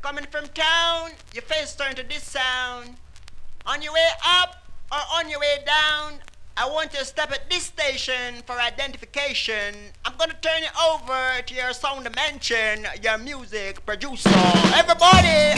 coming from town, your face turn to this sound. On your way up or on your way down, I want you to stop at this station for identification. I'm gonna turn you over to your sound dimension, your music producer. Everybody!